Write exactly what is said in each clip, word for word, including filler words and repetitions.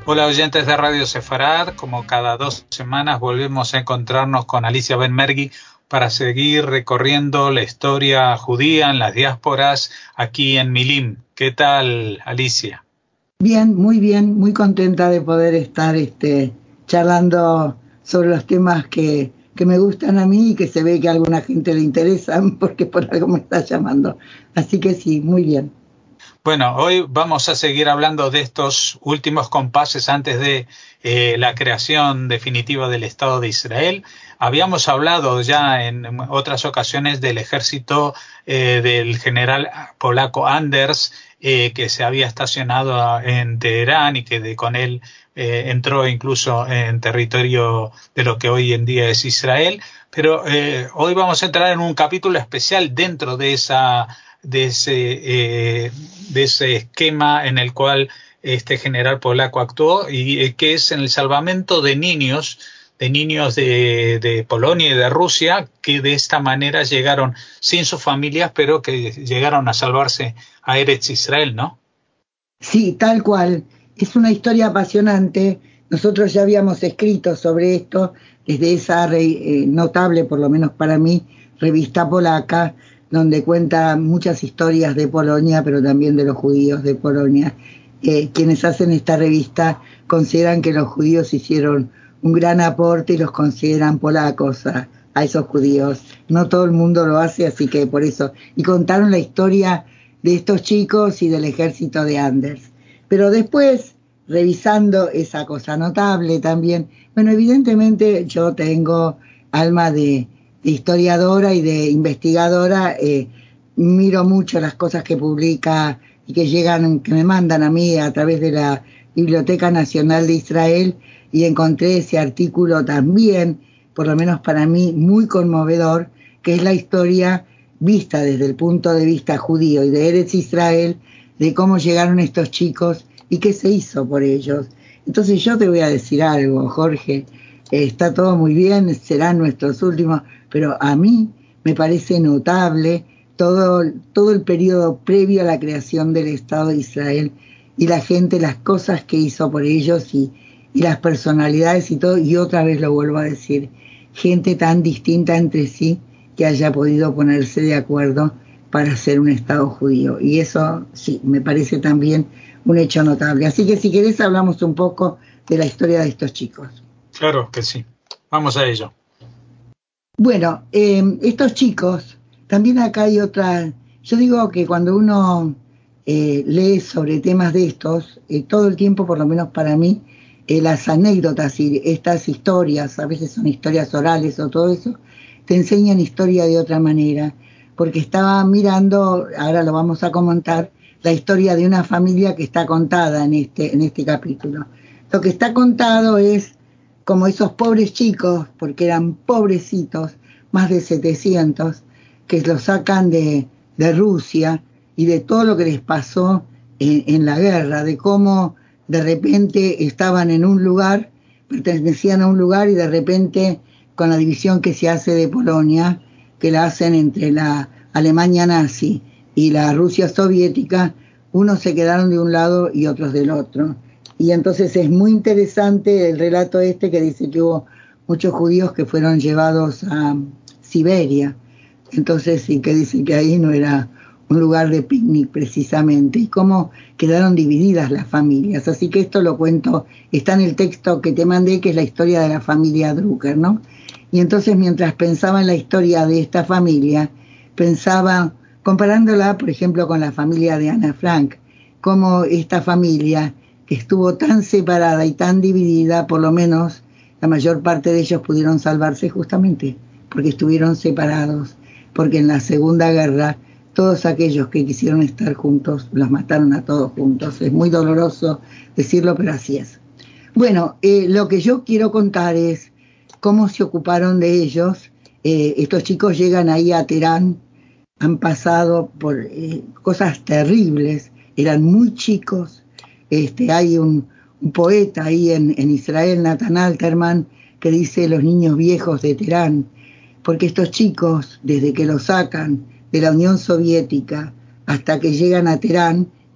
Hola oyentes de Radio Sefarad, como cada dos semanas volvemos a encontrarnos con Alicia Ben-Mergui para seguir recorriendo la historia judía en las diásporas aquí en Milim. ¿Qué tal, Alicia? Bien, muy bien, muy contenta de poder estar este, charlando sobre los temas que, que me gustan a mí y que se ve que a alguna gente le interesan porque por algo me está llamando. Así que sí, muy bien. Bueno, hoy vamos a seguir hablando de estos últimos compases antes de eh, la creación definitiva del Estado de Israel. Habíamos hablado ya en otras ocasiones del ejército eh, del general polaco Anders, eh, que se había estacionado en Teherán y que de, con él eh, entró incluso en territorio de lo que hoy en día es Israel. Pero eh, hoy vamos a entrar en un capítulo especial dentro de esa de ese, eh, de ese esquema en el cual este general polaco actuó y eh, que es en el salvamento de niños, de niños de, de Polonia y de Rusia, que de esta manera llegaron sin sus familias, pero que llegaron a salvarse a Eretz Israel, ¿no? Sí, tal cual. Es una historia apasionante. Nosotros ya habíamos escrito sobre esto desde esa eh, notable, por lo menos para mí, revista polaca, donde cuenta muchas historias de Polonia, pero también de los judíos de Polonia. Eh, quienes hacen esta revista consideran que los judíos hicieron un gran aporte y los consideran polacos a, a esos judíos. No todo el mundo lo hace, así que por eso. Y contaron la historia de estos chicos y del ejército de Anders. Pero después, revisando esa cosa notable también, bueno, evidentemente yo tengo alma de, de historiadora y de investigadora, eh, miro mucho las cosas que publica y que llegan, que me mandan a mí a través de la Biblioteca Nacional de Israel, y encontré ese artículo también, por lo menos para mí, muy conmovedor, que es la historia vista desde el punto de vista judío y de Eretz Israel, de cómo llegaron estos chicos y qué se hizo por ellos. Entonces yo te voy a decir algo, Jorge, eh, está todo muy bien, serán nuestros últimos, pero a mí me parece notable todo, todo el periodo previo a la creación del Estado de Israel y la gente, las cosas que hizo por ellos y, y las personalidades y todo, y otra vez lo vuelvo a decir, gente tan distinta entre sí que haya podido ponerse de acuerdo para hacer un Estado judío. Y eso sí, me parece también un hecho notable. Así que si querés hablamos un poco de la historia de estos chicos. Claro que sí. Vamos a ello. Bueno, eh, estos chicos, también acá hay otra, yo digo que cuando uno eh, lee sobre temas de estos, eh, todo el tiempo, por lo menos para mí, eh, las anécdotas y estas historias, a veces son historias orales o todo eso, te enseñan historia de otra manera, porque estaba mirando, ahora lo vamos a comentar, la historia de una familia que está contada en este, en este capítulo. Lo que está contado es como esos pobres chicos, porque eran pobrecitos, más de setecientos, que los sacan de, de Rusia y de todo lo que les pasó en, en la guerra, de cómo de repente estaban en un lugar, pertenecían a un lugar y de repente con la división que se hace de Polonia, que la hacen entre la Alemania nazi y la Rusia soviética, unos se quedaron de un lado y otros del otro. Y entonces es muy interesante el relato este que dice que hubo muchos judíos que fueron llevados a Siberia. Entonces sí que dicen que ahí no era un lugar de picnic precisamente, y cómo quedaron divididas las familias. Así que esto lo cuento, está en el texto que te mandé, que es la historia de la familia Drucker, ¿no? Y entonces mientras pensaba en la historia de esta familia, pensaba, comparándola, por ejemplo, con la familia de Ana Frank, cómo esta familia que estuvo tan separada y tan dividida, por lo menos la mayor parte de ellos pudieron salvarse justamente porque estuvieron separados, porque en la Segunda Guerra todos aquellos que quisieron estar juntos los mataron a todos juntos. Es muy doloroso decirlo, pero así es. Bueno, eh, lo que yo quiero contar es cómo se ocuparon de ellos. Eh, estos chicos llegan ahí a Teherán, han pasado por eh, cosas terribles, eran muy chicos. Este, hay un, un poeta ahí en, en Israel, Nathan Alterman, que dice los niños viejos de Teherán, porque estos chicos, desde que los sacan de la Unión Soviética hasta que llegan a Teherán,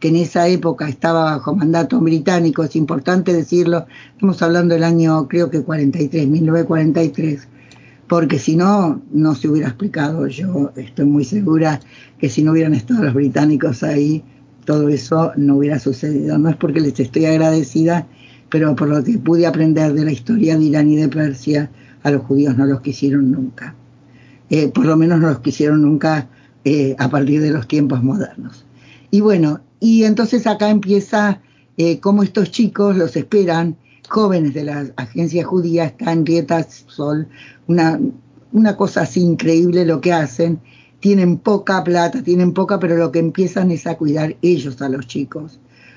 que en esa época estaba bajo mandato británico, es importante decirlo, estamos hablando del año creo que cuarenta y tres, mil novecientos cuarenta y tres, porque si no, no se hubiera explicado. Yo estoy muy segura que si no hubieran estado los británicos ahí, todo eso no hubiera sucedido. No es porque les estoy agradecida, pero por lo que pude aprender de la historia de Irán y de Persia, a los judíos no los quisieron nunca. Eh, por lo menos no los quisieron nunca eh, a partir de los tiempos modernos. Y bueno, y entonces acá empieza eh, cómo estos chicos los esperan, jóvenes de la agencia judía, está Henrietta Sol, una, una cosa así increíble lo que hacen. Tienen poca plata, tienen poca, pero lo que empiezan es a cuidar ellos a los chicos,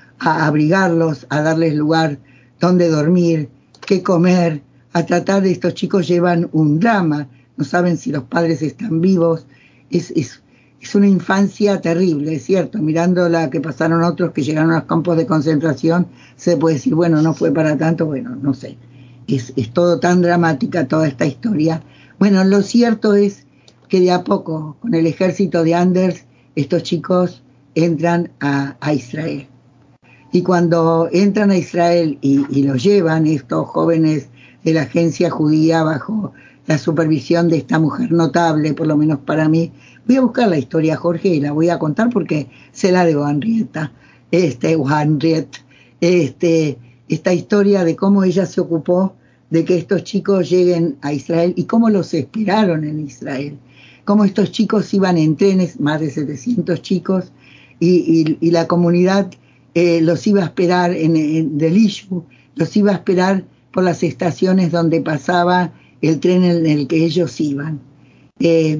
a abrigarlos, a darles lugar donde dormir, qué comer, a tratar de estos chicos llevan un drama, no saben si los padres están vivos, es, es, es una infancia terrible, es cierto, mirando la que pasaron otros que llegaron a los campos de concentración, se puede decir, bueno, no fue para tanto, bueno, no sé, es, es todo tan dramática toda esta historia. Bueno, lo cierto es que de a poco, con el ejército de Anders, estos chicos entran a, a Israel. Y cuando entran a Israel y, y los llevan, estos jóvenes de la agencia judía bajo la supervisión de esta mujer notable, por lo menos para mí, voy a buscar la historia, Jorge, y la voy a contar porque se la debo a Henrietta, este, o a Henriette, este, esta historia de cómo ella se ocupó de que estos chicos lleguen a Israel y cómo los esperaron en Israel, cómo estos chicos iban en trenes, más de setecientos chicos, y, y, y la comunidad eh, los iba a esperar en, en del Ishu, los iba a esperar por las estaciones donde pasaba el tren en el que ellos iban. Eh,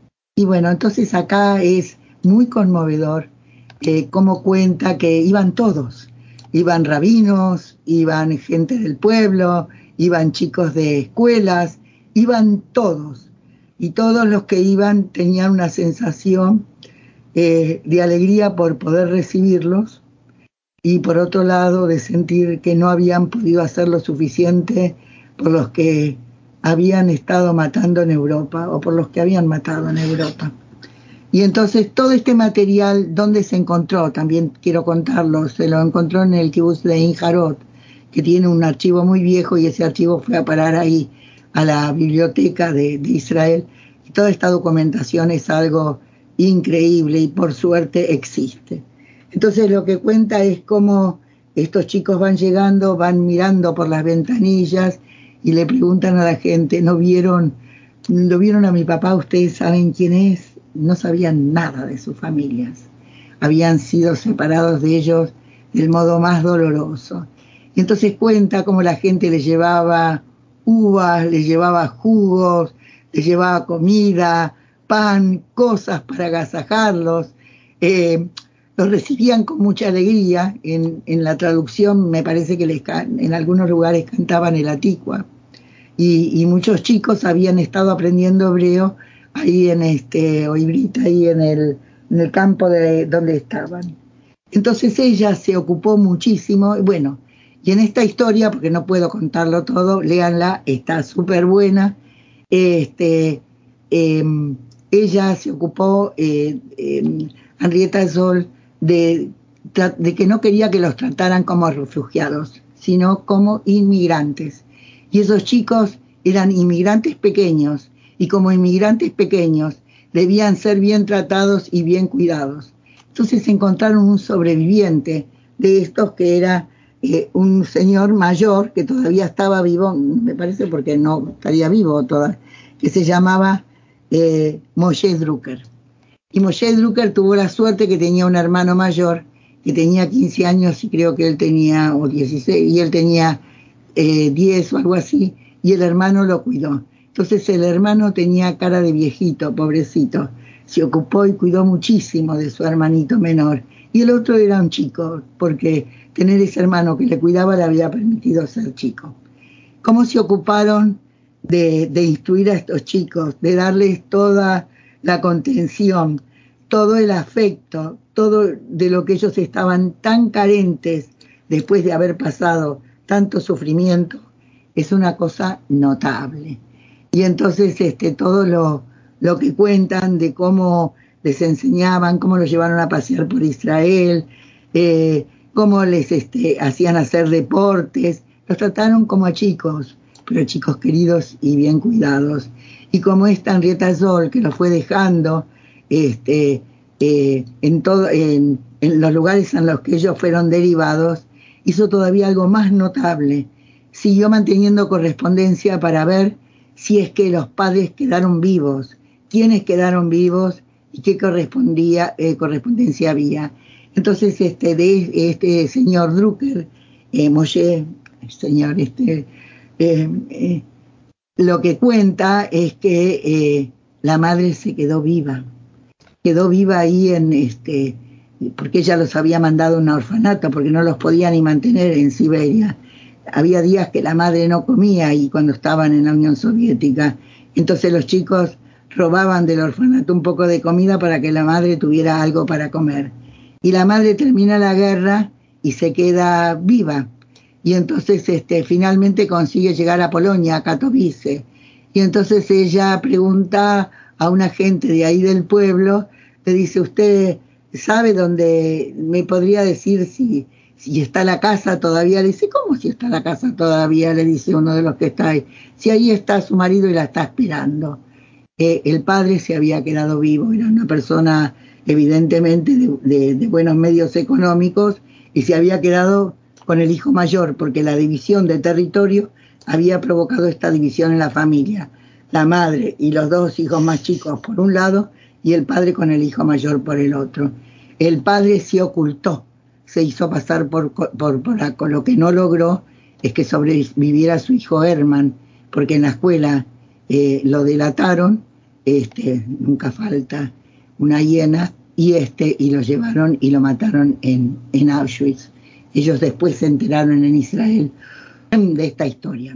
y bueno, entonces acá es muy conmovedor eh, cómo cuenta que iban todos, iban rabinos, iban gente del pueblo, iban chicos de escuelas, iban todos, y todos los que iban tenían una sensación eh, de alegría por poder recibirlos, y por otro lado de sentir que no habían podido hacer lo suficiente por los que habían estado matando en Europa o por los que habían matado en Europa. Y entonces todo este material, ¿dónde se encontró? También quiero contarlo, se lo encontró en el kibutz de Ein Jarot, que tiene un archivo muy viejo y ese archivo fue a parar ahí a la biblioteca de, de Israel. Y toda esta documentación es algo increíble y por suerte existe. Entonces lo que cuenta es cómo estos chicos van llegando, van mirando por las ventanillas y le preguntan a la gente, ¿no vieron, lo vieron a mi papá? ¿Ustedes saben quién es? No sabían nada de sus familias. Habían sido separados de ellos del modo más doloroso. Y entonces cuenta cómo la gente les llevaba uvas, les llevaba jugos, les llevaba comida, pan, cosas para agasajarlos. Eh, los recibían con mucha alegría. En, en la traducción me parece que les, en algunos lugares cantaban el Atikwa. Y, y muchos chicos habían estado aprendiendo hebreo ahí en este, o ibrita, ahí en el, en el campo de donde estaban. Entonces ella se ocupó muchísimo, bueno, y en esta historia, porque no puedo contarlo todo, léanla, está súper buena. Este, eh, ella se ocupó, eh, eh, Henrietta Sol, de, de que no quería que los trataran como refugiados, sino como inmigrantes. Y esos chicos eran inmigrantes pequeños, y como inmigrantes pequeños debían ser bien tratados y bien cuidados. Entonces encontraron un sobreviviente de estos que era eh, un señor mayor que todavía estaba vivo, me parece porque no estaría vivo todavía, que se llamaba eh, Moshe Drucker. Y Moshe Drucker tuvo la suerte que tenía un hermano mayor que tenía quince años y creo que él tenía, o dieciséis, y él tenía eh, diez o algo así, y el hermano lo cuidó. Entonces el hermano tenía cara de viejito, pobrecito, se ocupó y cuidó muchísimo de su hermanito menor. Y el otro era un chico, porque tener ese hermano que le cuidaba le había permitido ser chico. ¿Cómo se ocuparon de, de instruir a estos chicos, de darles toda la contención, todo el afecto, todo de lo que ellos estaban tan carentes después de haber pasado tanto sufrimiento? Es una cosa notable. Y entonces este, todo lo, lo que cuentan de cómo les enseñaban, cómo los llevaron a pasear por Israel, eh, cómo les este, hacían hacer deportes, los trataron como a chicos, pero chicos queridos y bien cuidados. Y como esta Henrietta Sol, que los fue dejando este, eh, en, todo, en, en los lugares en los que ellos fueron derivados, hizo todavía algo más notable. Siguió manteniendo correspondencia para ver si es que los padres quedaron vivos, quiénes quedaron vivos y qué correspondía, eh, correspondencia había. Entonces, este, de este señor Drucker, eh, Moshe, señor, este, eh, eh, lo que cuenta es que eh, la madre se quedó viva, quedó viva ahí en este, porque ella los había mandado a un orfanato, porque no los podía ni mantener en Siberia. Había días que la madre no comía ahí cuando estaban en la Unión Soviética. Entonces los chicos robaban del orfanato un poco de comida para que la madre tuviera algo para comer. Y la madre termina la guerra y se queda viva. Y entonces este, finalmente consigue llegar a Polonia, a Katowice. Y entonces ella pregunta a una gente de ahí del pueblo, le dice, ¿usted sabe dónde me podría decir si, si está la casa todavía? Le dice, ¿cómo si está la casa todavía? Le dice uno de los que está ahí. Si ahí está su marido y la está esperando. Eh, el padre se había quedado vivo, era una persona evidentemente de, de, de buenos medios económicos y se había quedado con el hijo mayor, porque la división de territorio había provocado esta división en la familia. La madre y los dos hijos más chicos por un lado y el padre con el hijo mayor por el otro. El padre se ocultó, se hizo pasar por, por, por, por lo que no logró es que sobreviviera su hijo Herman, porque en la escuela eh, lo delataron, este, nunca falta una hiena, y, este, y lo llevaron y lo mataron en, en Auschwitz. Ellos después se enteraron en Israel de esta historia.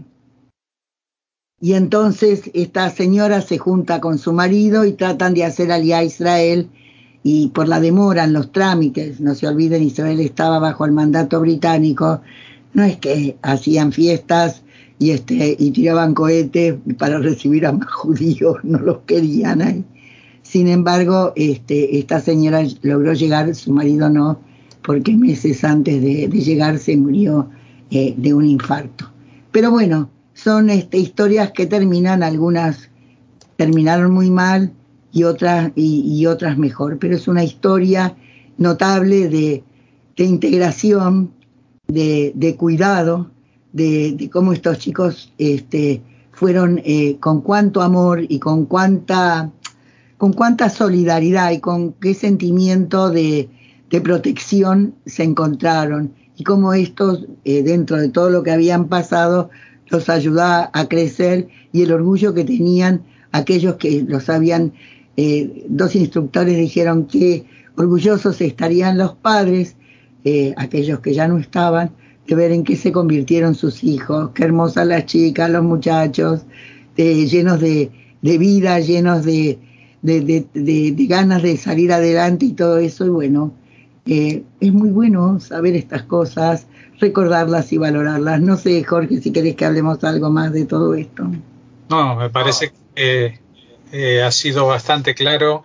Y entonces esta señora se junta con su marido y tratan de hacer alía a Israel, y por la demora en los trámites, no se olviden, Israel estaba bajo el mandato británico, no es que hacían fiestas y, este, y tiraban cohetes para recibir a más judíos, no los querían ahí. Sin embargo, este, esta señora logró llegar, su marido no, porque meses antes de, de llegar se murió eh, de un infarto. Pero bueno, son este, historias que terminan, algunas terminaron muy mal y otras, y, y otras mejor, pero es una historia notable de, de integración, de, de cuidado, de, de cómo estos chicos este, fueron eh, con cuánto amor y con cuánta, con cuánta solidaridad y con qué sentimiento de, de protección se encontraron, y cómo estos, eh, dentro de todo lo que habían pasado, los ayudaba a crecer, y el orgullo que tenían aquellos que los habían, eh, dos instructores dijeron que orgullosos estarían los padres, eh, aquellos que ya no estaban, de ver en qué se convirtieron sus hijos, qué hermosas las chicas, los muchachos, eh, llenos de, de vida, llenos de, de, de, de, de ganas de salir adelante y todo eso, y bueno, eh, es muy bueno saber estas cosas, recordarlas y valorarlas. No sé, Jorge, si querés que hablemos algo más de todo esto. No, me parece que eh, ha sido bastante claro,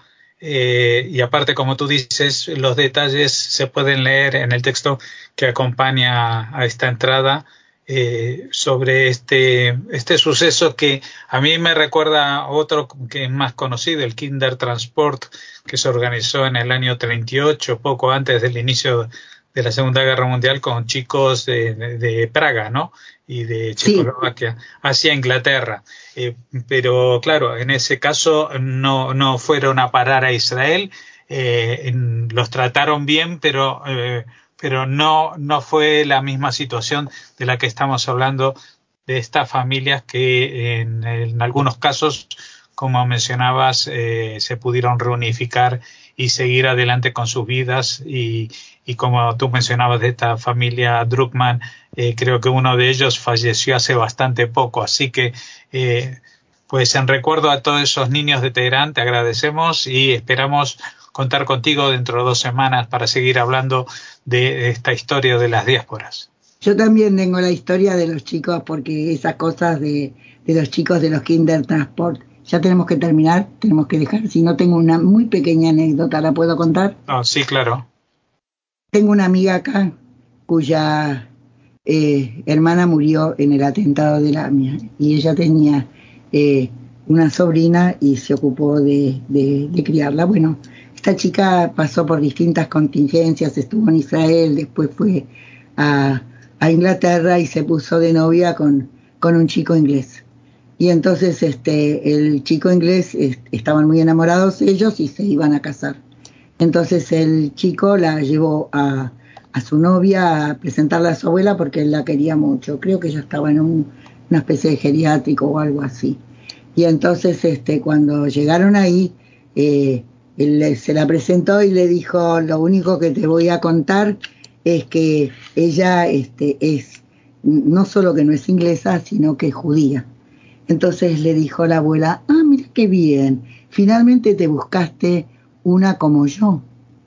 eh, y aparte, como tú dices, los detalles se pueden leer en el texto que acompaña a esta entrada, eh, sobre este, este suceso que a mí me recuerda a otro que es más conocido, el Kindertransport, que se organizó en el año treinta y ocho, poco antes del inicio de la Segunda Guerra Mundial, con chicos de, de, de Praga, ¿no? Y de Checoslovaquia, sí, hacia Inglaterra. Eh, pero claro, en ese caso no, no fueron a parar a Israel, eh, en, los trataron bien, pero, eh, pero no, no fue la misma situación de la que estamos hablando, de estas familias que en, en algunos casos, como mencionabas, eh, se pudieron reunificar y seguir adelante con sus vidas, y, y como tú mencionabas de esta familia Druckmann, eh, creo que uno de ellos falleció hace bastante poco, así que eh, pues en recuerdo a todos esos niños de Teherán te agradecemos y esperamos contar contigo dentro de dos semanas para seguir hablando de esta historia de las diásporas. Yo también tengo la historia de los chicos, porque esas cosas de, de los chicos de los Kindertransport. Ya tenemos que terminar, tenemos que dejar. Si no, tengo una muy pequeña anécdota, ¿la puedo contar? Oh, sí, claro. tengo una amiga acá cuya eh, hermana murió en el atentado del A M I A y ella tenía eh, una sobrina y se ocupó de, de, de criarla. Bueno, esta chica pasó por distintas contingencias, estuvo en Israel, después fue a, a Inglaterra y se puso de novia con, con un chico inglés. Y entonces este, el chico inglés, est- estaban muy enamorados ellos y se iban a casar. Entonces el chico la llevó a, a su novia a presentarla a su abuela porque él la quería mucho. Creo que ella estaba en un, una especie de geriátrico o algo así. Y entonces este, cuando llegaron ahí, eh, él se la presentó y le dijo, lo único que te voy a contar es que ella este, es, no solo que no es inglesa, sino que es judía. Entonces le dijo la abuela, ah, mira qué bien, finalmente te buscaste una como yo.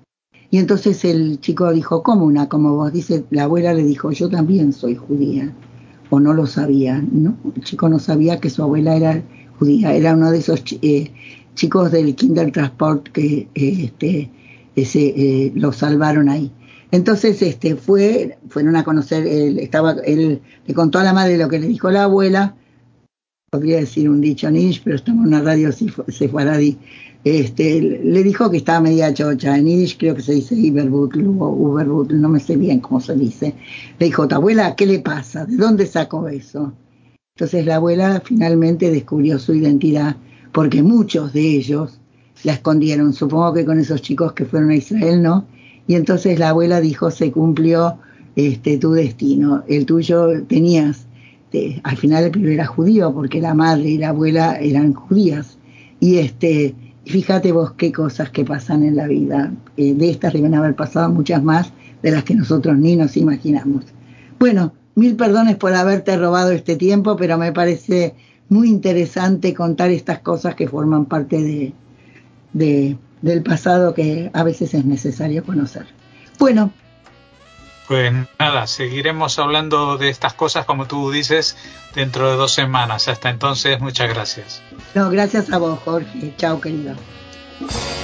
Y entonces el chico dijo, ¿cómo una como vos? Dice, la abuela le dijo, yo también soy judía. O no lo sabía, ¿no? El chico no sabía que su abuela era judía, era uno de esos eh, chicos del Kinder Transport que eh, este, ese, eh, lo salvaron ahí. Entonces este, fue, fueron a conocer, él, estaba, él le contó a la madre lo que le dijo la abuela. Podría decir un dicho en Yiddish, pero estamos en una radio sefaradí. Este, le dijo que estaba media chocha. En Yiddish creo que se dice Iberbutl o Uberbutl, no me sé bien cómo se dice. Le dijo, tu abuela, ¿qué le pasa? ¿De dónde sacó eso? Entonces la abuela finalmente descubrió su identidad, porque muchos de ellos la escondieron. Supongo que con esos chicos que fueron a Israel, ¿no? Y entonces la abuela dijo, se cumplió este, tu destino. El tuyo tenías... Este, al final el pibe era judío porque la madre y la abuela eran judías. Y este, fíjate vos qué cosas que pasan en la vida. Eh, de estas deben haber pasado muchas más de las que nosotros ni nos imaginamos. Bueno, mil perdones por haberte robado este tiempo, pero me parece muy interesante contar estas cosas que forman parte de, de, del pasado que a veces es necesario conocer. Bueno. Pues nada, seguiremos hablando de estas cosas, como tú dices, dentro de dos semanas. Hasta entonces, muchas gracias. No, gracias a vos, Jorge. Chao, querido.